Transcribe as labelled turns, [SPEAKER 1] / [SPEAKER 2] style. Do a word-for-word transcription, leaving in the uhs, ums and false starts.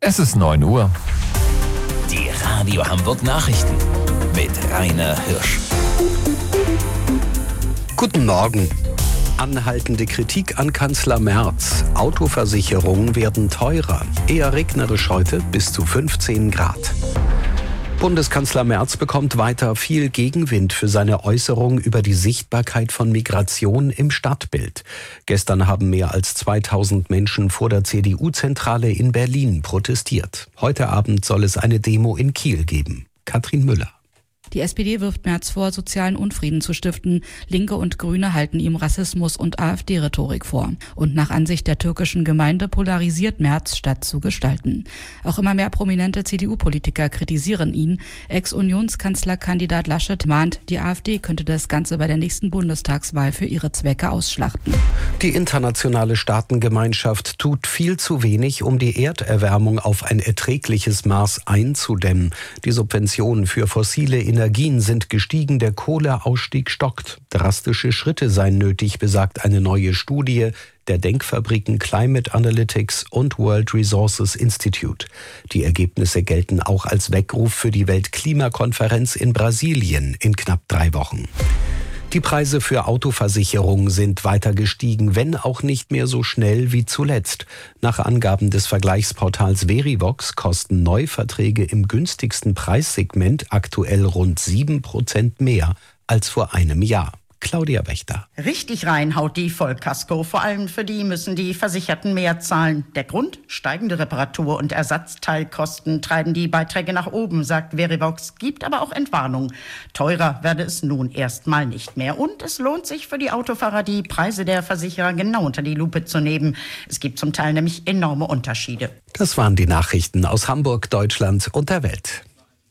[SPEAKER 1] Es ist neun Uhr.
[SPEAKER 2] Die Radio Hamburg Nachrichten mit Rainer Hirsch.
[SPEAKER 3] Guten Morgen. Anhaltende Kritik an Kanzler Merz. Autoversicherungen werden teurer. Eher regnerisch heute, bis zu fünfzehn Grad. Bundeskanzler Merz bekommt weiter viel Gegenwind für seine Äußerung über die Sichtbarkeit von Migration im Stadtbild. Gestern haben mehr als zweitausend Menschen vor der C D U-Zentrale in Berlin protestiert. Heute Abend soll es eine Demo in Kiel geben. Katrin Müller.
[SPEAKER 4] Die S P D wirft Merz vor, sozialen Unfrieden zu stiften. Linke und Grüne halten ihm Rassismus und AfD-Rhetorik vor. Und nach Ansicht der türkischen Gemeinde polarisiert Merz, statt zu gestalten. Auch immer mehr prominente C D U-Politiker kritisieren ihn. Ex-Unionskanzlerkandidat Laschet mahnt, die AfD könnte das Ganze bei der nächsten Bundestagswahl für ihre Zwecke ausschlachten.
[SPEAKER 3] Die internationale Staatengemeinschaft tut viel zu wenig, um die Erderwärmung auf ein erträgliches Maß einzudämmen. Die Subventionen für fossile Energien Energien sind gestiegen, der Kohleausstieg stockt. Drastische Schritte seien nötig, besagt eine neue Studie der Denkfabriken Climate Analytics und World Resources Institute. Die Ergebnisse gelten auch als Weckruf für die Weltklimakonferenz in Brasilien in knapp drei Wochen. Die Preise für Autoversicherungen sind weiter gestiegen, wenn auch nicht mehr so schnell wie zuletzt. Nach Angaben des Vergleichsportals Verivox kosten Neuverträge im günstigsten Preissegment aktuell rund sieben Prozent mehr als vor einem Jahr. Claudia Wächter.
[SPEAKER 5] Richtig rein haut die Vollkasko. Vor allem für die müssen die Versicherten mehr zahlen. Der Grund? Steigende Reparatur- und Ersatzteilkosten treiben die Beiträge nach oben, sagt Verivox, gibt aber auch Entwarnung. Teurer werde es nun erstmal nicht mehr. Und es lohnt sich für die Autofahrer, die Preise der Versicherer genau unter die Lupe zu nehmen. Es gibt zum Teil nämlich enorme Unterschiede.
[SPEAKER 3] Das waren die Nachrichten aus Hamburg, Deutschland und der Welt.